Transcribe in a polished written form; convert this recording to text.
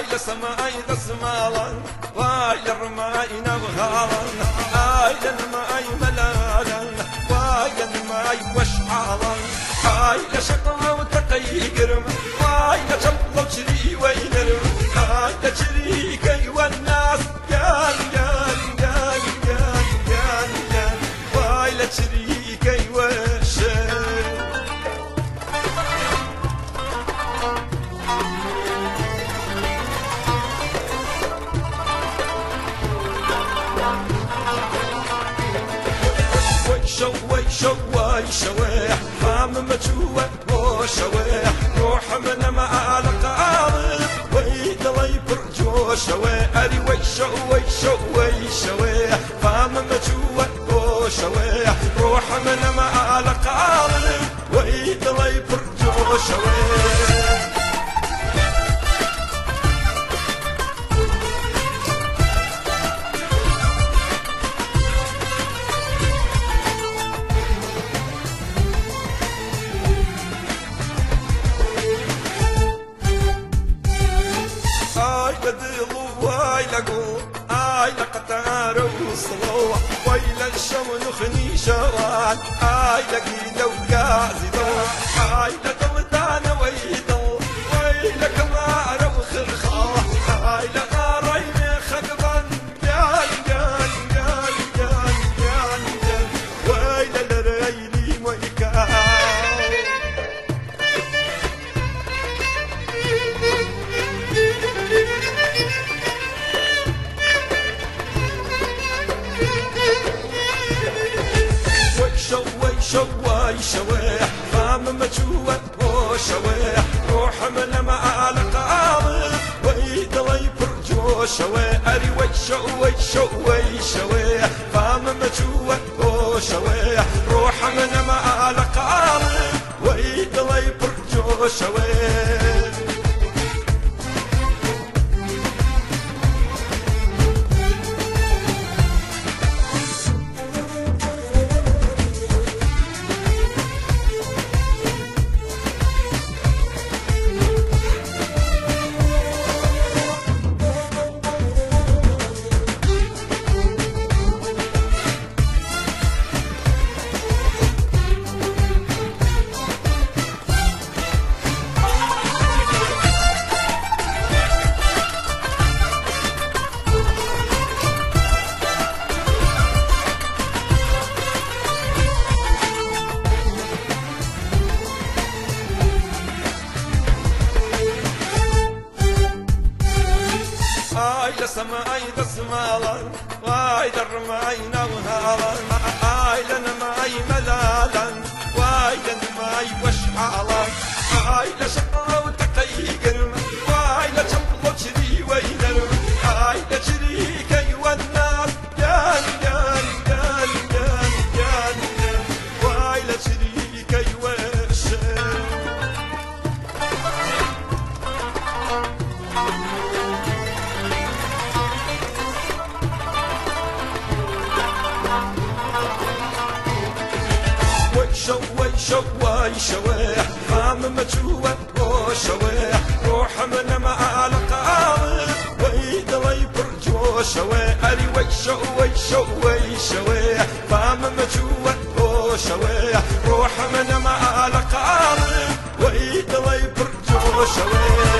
لسماي دسمالا واي للرماي نبغالا اي للماي ملالا واي للماي وشعالا اي لشقا وتقي قرم واي لشبلو شري وينرم اي لشريكي والناس قال قال قال قال قال قال واي لشريكي وشر شويح فام مجوع وشويح روح من ما على قارب ويد الله يبرجو شويح اري شويح فام مجوع وشويح روح من ما على قارب ويد الله يبرجو شويح آي لقطار وصلوع ويل الشمن خني شوان آي لقيدة وقازي ضوع آي لقلتان ويدو ويلك ما روخ الخاح آي لغاري خقبان جان جان جان جان جان جان ويل لريلي ويكان شويح فام مجوع وشويح روح من ما على قارب ويد الله يبرجو شويح اري شويح فام مجوع وشويح روح من ما على قارب ويد الله يبرجو شويح لسماي دسمالا واي درماي نوهالا اي لنماي ملالا واي لنماي وشعالا اي لشقا وتقي قرم واي لشبلو شري وينرم اي لشريكي والناس قال قال قال قال قال واي لشريكي وشر شويح فام مجوع وشويح روح من ما على قارب ويد الله يبرجو شويح اري شويح فام مجوع وشويح روح من ما على قارب ويد الله يبرجو شويح